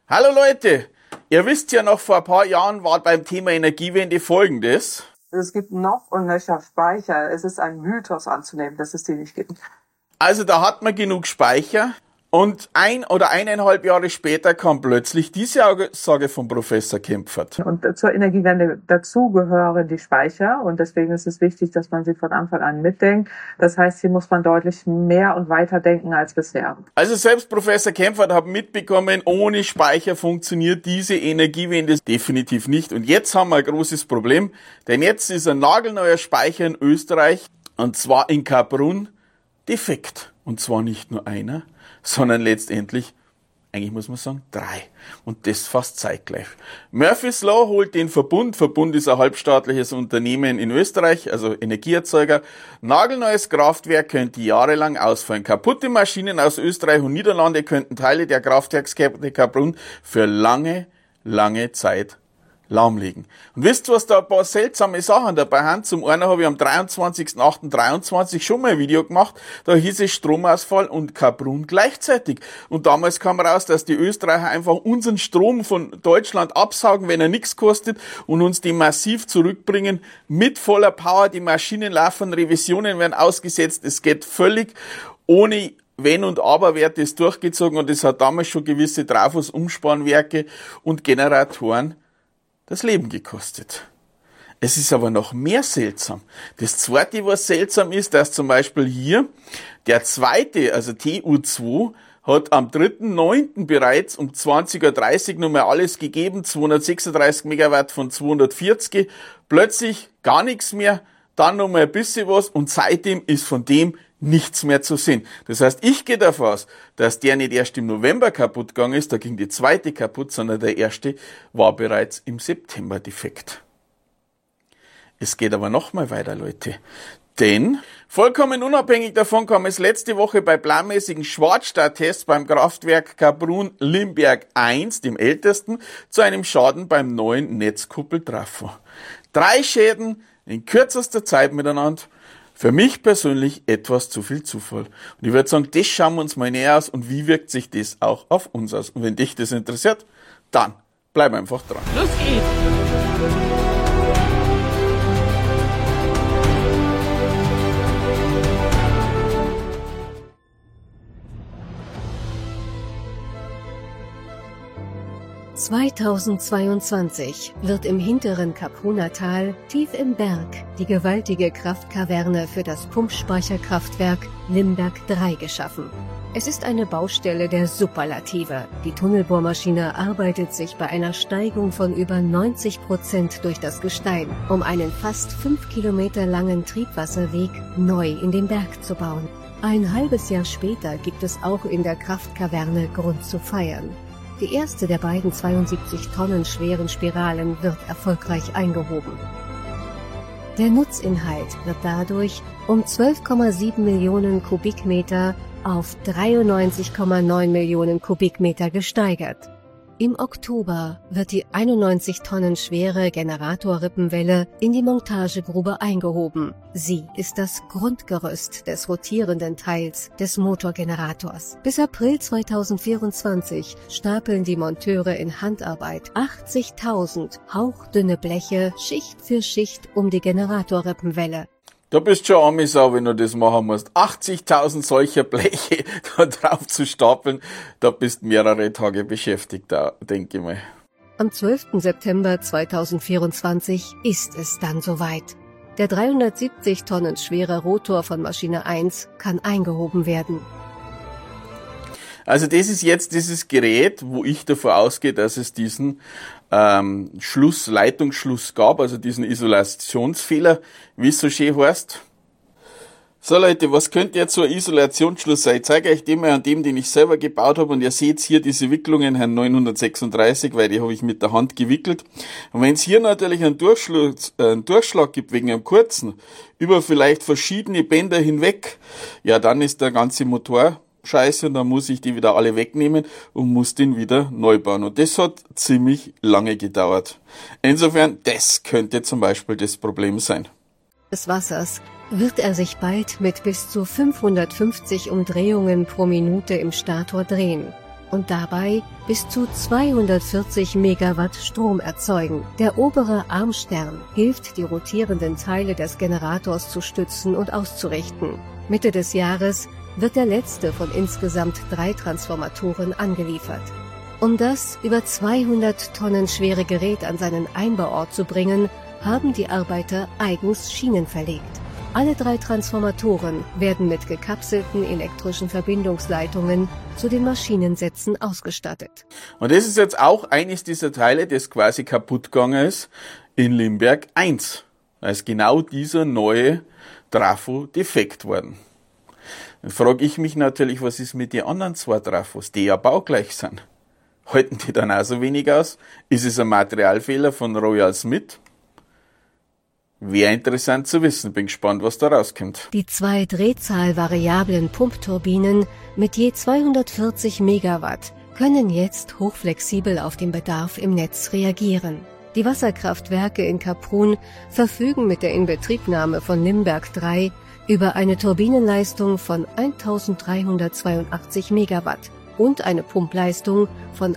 Hallo Leute, ihr wisst ja noch, vor ein paar Jahren war beim Thema Energiewende Folgendes. Es gibt noch und nöcher Speicher. Es ist ein Mythos anzunehmen, dass es die nicht gibt. Also da hat man genug Speicher und 1 oder 1,5 Jahre später kam plötzlich diese Aussage von Professor Kempfert. Und zur Energiewende dazu gehören die Speicher und deswegen ist es wichtig, dass man sie von Anfang an mitdenkt. Das heißt, hier muss man deutlich mehr und weiter denken als bisher. Also selbst Professor Kempfert hat mitbekommen, ohne Speicher funktioniert diese Energiewende definitiv nicht. Und jetzt haben wir ein großes Problem, denn jetzt ist ein nagelneuer Speicher in Österreich, und zwar in Kaprun, defekt. Und zwar nicht nur einer, sondern letztendlich, eigentlich muss man sagen, 3. Und das fast zeitgleich. Murphy's Law holt den Verbund. Verbund ist ein halbstaatliches Unternehmen in Österreich, also Energieerzeuger. Nagelneues Kraftwerk könnte jahrelang ausfallen. Kaputte Maschinen aus Österreich und Niederlande könnten Teile der Kraftwerkskette Kaprun für lange, lange Zeit lahmlegen. Und wisst ihr, was da ein paar seltsame Sachen dabei haben? Zum einen habe ich am 23.08.23 schon mal ein Video gemacht, da hieß es Stromausfall und Kaprun gleichzeitig. Und damals kam raus, dass die Österreicher einfach unseren Strom von Deutschland absaugen, wenn er nichts kostet, und uns den massiv zurückbringen, mit voller Power. Die Maschinen laufen, Revisionen werden ausgesetzt, es geht völlig ohne Wenn und Aber wird das durchgezogen, und es hat damals schon gewisse Trafos-Umspannwerke und Generatoren das Leben gekostet. Es ist aber noch mehr seltsam. Das zweite, was seltsam ist, dass zum Beispiel hier der zweite, also TU2, hat am 3.9. bereits um 20.30 Uhr nochmal alles gegeben, 236 Megawatt von 240, plötzlich gar nichts mehr, dann nochmal ein bisschen was, und seitdem ist von dem nichts mehr zu sehen. Das heißt, ich gehe davon aus, dass der nicht erst im November kaputt gegangen ist, da ging die zweite kaputt, sondern der erste war bereits im September defekt. Es geht aber noch mal weiter, Leute. Denn vollkommen unabhängig davon kam es letzte Woche bei planmäßigen Schwarzstarttests beim Kraftwerk Kaprun-Limberg 1, dem ältesten, zu einem Schaden beim neuen Netzkuppeltrafo. 3 Schäden in kürzester Zeit miteinander. Für mich persönlich etwas zu viel Zufall. Und ich würde sagen, das schauen wir uns mal näher aus, und wie wirkt sich das auch auf uns aus. Und wenn dich das interessiert, dann bleib einfach dran. Los geht's! 2022 wird im hinteren Kaprunertal, tief im Berg, die gewaltige Kraftkaverne für das Pumpspeicherkraftwerk Limberg 3 geschaffen. Es ist eine Baustelle der Superlative. Die Tunnelbohrmaschine arbeitet sich bei einer Steigung von über 90% durch das Gestein, um einen fast 5 Kilometer langen Triebwasserweg neu in den Berg zu bauen. Ein halbes Jahr später gibt es auch in der Kraftkaverne Grund zu feiern. Die erste der beiden 72 Tonnen schweren Spiralen wird erfolgreich eingehoben. Der Nutzinhalt wird dadurch um 12,7 Millionen Kubikmeter auf 93,9 Millionen Kubikmeter gesteigert. Im Oktober wird die 91 Tonnen schwere Generatorrippenwelle in die Montagegrube eingehoben. Sie ist das Grundgerüst des rotierenden Teils des Motorgenerators. Bis April 2024 stapeln die Monteure in Handarbeit 80.000 hauchdünne Bleche Schicht für Schicht um die Generatorrippenwelle. Da bist schon arme Sau, wenn du das machen musst. 80.000 solcher Bleche da drauf zu stapeln, da bist mehrere Tage beschäftigt, da denke ich mal. Am 12. September 2024 ist es dann soweit. Der 370 Tonnen schwere Rotor von Maschine 1 kann eingehoben werden. Also das ist jetzt dieses Gerät, wo ich davon ausgehe, dass es diesen Leitungsschluss gab, also diesen Isolationsfehler, wie es so schön heißt. So Leute, was könnte jetzt so ein Isolationsschluss sein? Ich zeige euch den mal an dem, den ich selber gebaut habe, und ihr seht hier diese Wicklungen, Herrn 936, weil die habe ich mit der Hand gewickelt. Und wenn es hier natürlich einen Durchschlag gibt, wegen einem kurzen, über vielleicht verschiedene Bänder hinweg, ja, dann ist der ganze Motor scheiße, und dann muss ich die wieder alle wegnehmen und muss den wieder neu bauen. Und das hat ziemlich lange gedauert. Insofern, das könnte zum Beispiel das Problem sein. Des Wassers wird er sich bald mit bis zu 550 Umdrehungen pro Minute im Stator drehen. und dabei bis zu 240 Megawatt Strom erzeugen. Der obere Armstern hilft, die rotierenden Teile des Generators zu stützen und auszurichten. Mitte des Jahres wird der letzte von insgesamt 3 Transformatoren angeliefert. Um das über 200 Tonnen schwere Gerät an seinen Einbauort zu bringen, haben die Arbeiter eigens Schienen verlegt. Alle 3 Transformatoren werden mit gekapselten elektrischen Verbindungsleitungen zu den Maschinensätzen ausgestattet. Und das ist jetzt auch eines dieser Teile, das quasi kaputt gegangen ist in Limberg 1. Da ist genau dieser neue Trafo defekt worden. Dann frage ich mich natürlich, was ist mit den anderen 2 Trafos, die ja baugleich sind? Halten die dann auch so wenig aus? Ist es ein Materialfehler von Royal Smith? Wäre interessant zu wissen. Bin gespannt, was da rauskommt. Die 2 drehzahlvariablen Pumpturbinen mit je 240 Megawatt können jetzt hochflexibel auf den Bedarf im Netz reagieren. Die Wasserkraftwerke in Kaprun verfügen mit der Inbetriebnahme von Limberg 3 über eine Turbinenleistung von 1382 Megawatt und eine Pumpleistung von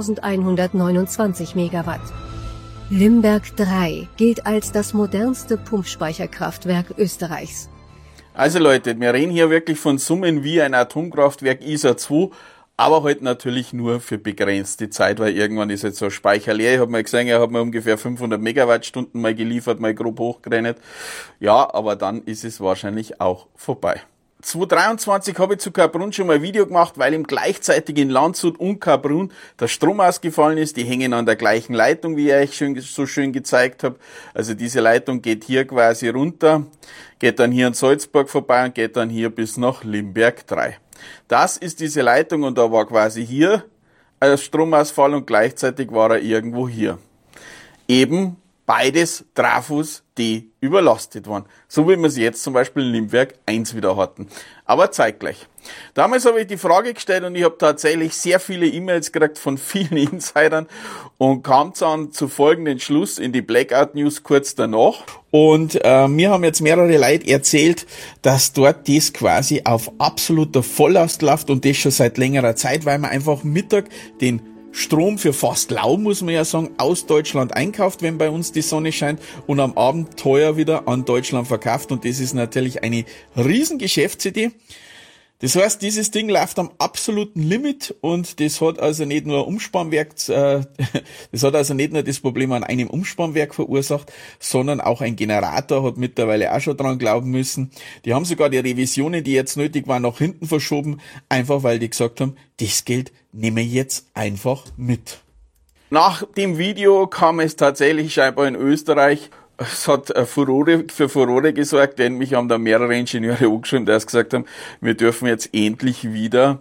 1129 Megawatt. Limberg 3 gilt als das modernste Pumpspeicherkraftwerk Österreichs. Also Leute, wir reden hier wirklich von Summen wie ein Atomkraftwerk ISA 2, aber halt natürlich nur für begrenzte Zeit, weil irgendwann ist jetzt so ein Speicher leer. Ich habe mal gesehen, er hat mir ungefähr 500 Megawattstunden mal geliefert, mal grob hochgerechnet. Ja, aber dann ist es wahrscheinlich auch vorbei. 2023 habe ich zu Kaprun schon mal ein Video gemacht, weil ihm gleichzeitig in Landshut und Kaprun der Strom ausgefallen ist. Die hängen an der gleichen Leitung, wie ich euch so schön gezeigt habe. Also diese Leitung geht hier quasi runter, geht dann hier in Salzburg vorbei und geht dann hier bis nach Limberg 3. Das ist diese Leitung und da war quasi hier ein Stromausfall und gleichzeitig war er irgendwo hier. Eben beides Trafos, die überlastet waren. So wie wir es jetzt zum Beispiel in Limberg 1 wieder hatten. Aber zeitgleich. Damals habe ich die Frage gestellt und ich habe tatsächlich sehr viele E-Mails gekriegt von vielen Insidern und kam dann zu folgenden Schluss in die Blackout News kurz danach. Und mir haben jetzt mehrere Leute erzählt, dass dort das quasi auf absoluter Volllast läuft und das schon seit längerer Zeit, weil man einfach Mittag den Strom für fast lau, muss man ja sagen, aus Deutschland einkauft, wenn bei uns die Sonne scheint und am Abend teuer wieder an Deutschland verkauft und das ist natürlich eine riesen Geschäftsidee. Das heißt, dieses Ding läuft am absoluten Limit und das hat also nicht nur Umspannwerk, das hat also nicht nur das Problem an einem Umspannwerk verursacht, sondern auch ein Generator hat mittlerweile auch schon dran glauben müssen. Die haben sogar die Revisionen, die jetzt nötig waren, nach hinten verschoben, einfach weil die gesagt haben, das Geld nehmen wir jetzt einfach mit. Nach dem Video kam es tatsächlich scheinbar in Österreich. Es hat für Furore gesorgt, denn mich haben da mehrere Ingenieure angeschrieben, die gesagt haben, wir dürfen jetzt endlich wieder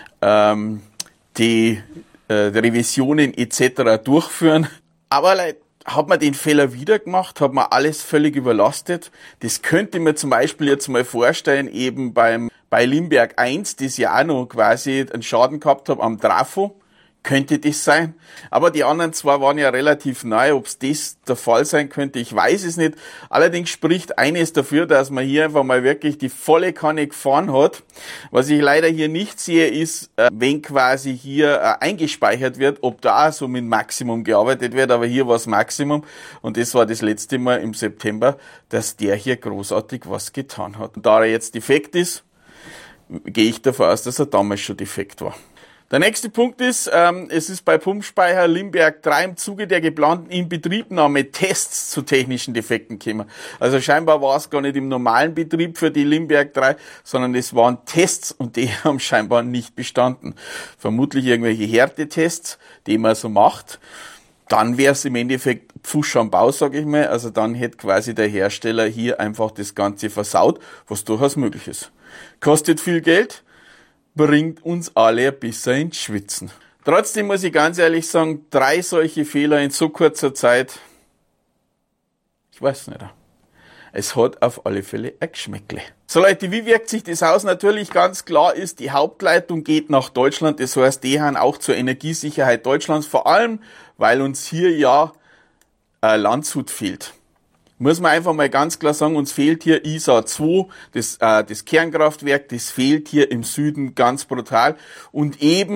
die Revisionen etc. durchführen. Aber hat man den Fehler wieder gemacht, hat man alles völlig überlastet. Das könnte man zum Beispiel jetzt mal vorstellen, eben bei Limberg 1, das ja auch noch quasi einen Schaden gehabt hat am Trafo. Könnte das sein? Aber die anderen 2 waren ja relativ neu. Ob es das der Fall sein könnte, ich weiß es nicht. Allerdings spricht eines dafür, dass man hier einfach mal wirklich die volle Kanne gefahren hat. Was ich leider hier nicht sehe, ist, wenn quasi hier eingespeichert wird, ob da so mit Maximum gearbeitet wird. Aber hier war es Maximum. Und das war das letzte Mal im September, dass der hier großartig was getan hat. Und da er jetzt defekt ist, gehe ich davon aus, dass er damals schon defekt war. Der nächste Punkt ist, es ist bei Pumpspeicher Limberg 3 im Zuge der geplanten Inbetriebnahme Tests zu technischen Defekten gekommen. Also scheinbar war es gar nicht im normalen Betrieb für die Limberg 3, sondern es waren Tests und die haben scheinbar nicht bestanden. Vermutlich irgendwelche Härtetests, die man so macht. Dann wäre es im Endeffekt Pfusch am Bau, sage ich mal. Also dann hätte quasi der Hersteller hier einfach das Ganze versaut, was durchaus möglich ist. Kostet viel Geld. Bringt uns alle ein bisschen ins Schwitzen. Trotzdem muss ich ganz ehrlich sagen, 3 solche Fehler in so kurzer Zeit, ich weiß nicht. Es hat auf alle Fälle ein Geschmäckle. So Leute, wie wirkt sich das aus? Natürlich ganz klar ist, die Hauptleitung geht nach Deutschland. Das heißt, die haben auch zur Energiesicherheit Deutschlands, vor allem, weil uns hier ja Landshut fehlt. Muss man einfach mal ganz klar sagen, uns fehlt hier ISA 2, das Kernkraftwerk, das fehlt hier im Süden ganz brutal. Und eben,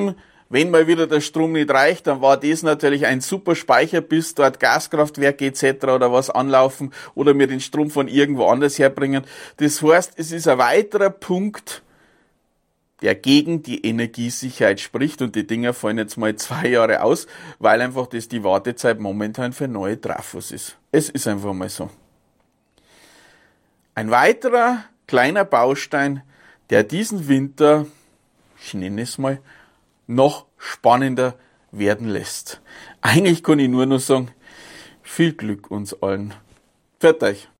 Wenn mal wieder der Strom nicht reicht, dann war das natürlich ein super Speicher, bis dort Gaskraftwerke etc. oder was anlaufen oder mir den Strom von irgendwo anders herbringen. Das heißt, es ist ein weiterer Punkt, der gegen die Energiesicherheit spricht, und die Dinger fallen jetzt mal 2 Jahre aus, weil einfach das die Wartezeit momentan für neue Trafos ist. Es ist einfach mal so. Ein weiterer kleiner Baustein, der diesen Winter, ich nenne es mal, noch spannender werden lässt. Eigentlich kann ich nur noch sagen, viel Glück uns allen. Pfiat euch.